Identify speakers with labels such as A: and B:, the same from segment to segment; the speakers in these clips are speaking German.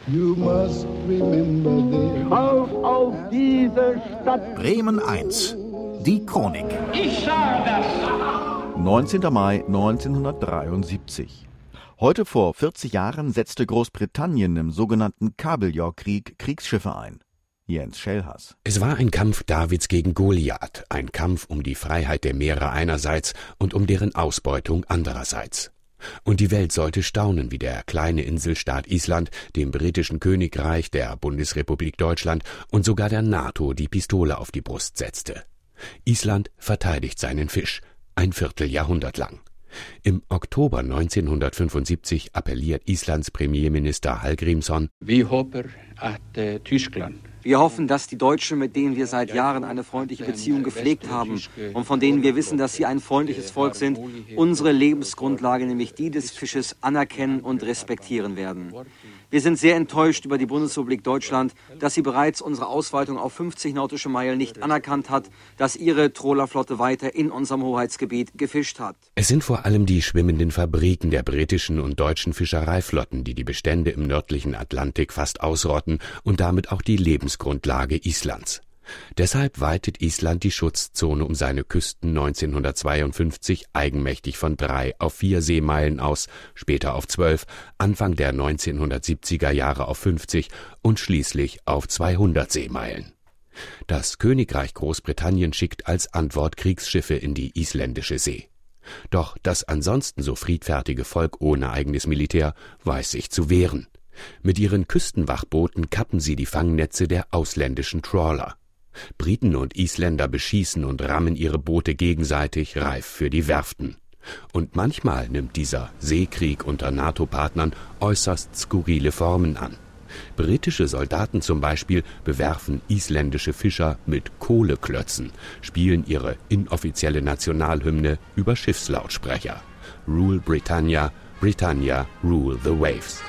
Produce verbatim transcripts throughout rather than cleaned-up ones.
A: You must remember this.
B: Auf, auf diese Stadt.
C: Bremen eins. Die Chronik.
B: Ich sage das.
D: neunzehnter Mai neunzehnhundertdreiundsiebzig. Heute vor vierzig Jahren setzte Großbritannien im sogenannten Kabeljaukrieg Kriegsschiffe ein. Jens Schellhaas.
E: Es war ein Kampf Davids gegen Goliath, ein Kampf um die Freiheit der Meere einerseits und um deren Ausbeutung andererseits. Und die Welt sollte staunen, wie der kleine Inselstaat Island dem britischen Königreich, der Bundesrepublik Deutschland und sogar der NATO die Pistole auf die Brust setzte. Island verteidigt seinen Fisch, ein Vierteljahrhundert lang. Im Oktober neunzehnhundertfünfundsiebzig appelliert Islands Premierminister Hallgrímsson:
F: Wir hoffen, dass Tyskland
G: Wir hoffen, dass die Deutschen, mit denen wir seit Jahren eine freundliche Beziehung gepflegt haben und von denen wir wissen, dass sie ein freundliches Volk sind, unsere Lebensgrundlage, nämlich die des Fisches, anerkennen und respektieren werden. Wir sind sehr enttäuscht über die Bundesrepublik Deutschland, dass sie bereits unsere Ausweitung auf fünfzig nautische Meilen nicht anerkannt hat, dass ihre Trawlerflotte weiter in unserem Hoheitsgebiet gefischt hat.
E: Es sind vor allem die schwimmenden Fabriken der britischen und deutschen Fischereiflotten, die die Bestände im nördlichen Atlantik fast ausrotten und damit auch die Lebensgrundlage Islands. Deshalb weitet Island die Schutzzone um seine Küsten neunzehnhundertzweiundfünfzig eigenmächtig von drei auf vier Seemeilen aus, später auf zwölf, Anfang der neunzehnhundertsiebziger Jahre auf fünfzig und schließlich auf zweihundert Seemeilen. Das Königreich Großbritannien schickt als Antwort Kriegsschiffe in die isländische See. Doch das ansonsten so friedfertige Volk ohne eigenes Militär weiß sich zu wehren. Mit ihren Küstenwachbooten kappen sie die Fangnetze der ausländischen Trawler. Briten und Isländer beschießen und rammen ihre Boote gegenseitig, reif für die Werften. Und manchmal nimmt dieser Seekrieg unter NATO-Partnern äußerst skurrile Formen an. Britische Soldaten zum Beispiel bewerfen isländische Fischer mit Kohleklötzen, spielen ihre inoffizielle Nationalhymne über Schiffslautsprecher. Rule Britannia, Britannia, rule the waves.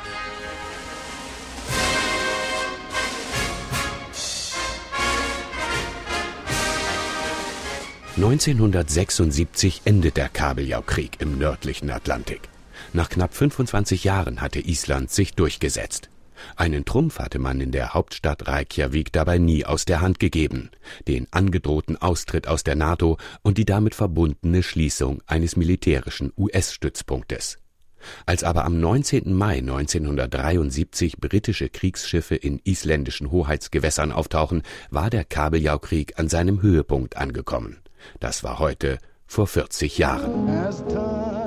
E: neunzehnhundertsechsundsiebzig endet der Kabeljaukrieg im nördlichen Atlantik. Nach knapp fünfundzwanzig Jahren hatte Island sich durchgesetzt. Einen Trumpf hatte man in der Hauptstadt Reykjavik dabei nie aus der Hand gegeben: den angedrohten Austritt aus der NATO und die damit verbundene Schließung eines militärischen U S-Stützpunktes. Als aber am neunzehnten Mai neunzehnhundertdreiundsiebzig britische Kriegsschiffe in isländischen Hoheitsgewässern auftauchen, war der Kabeljaukrieg an seinem Höhepunkt angekommen. Das war heute vor vierzig Jahren.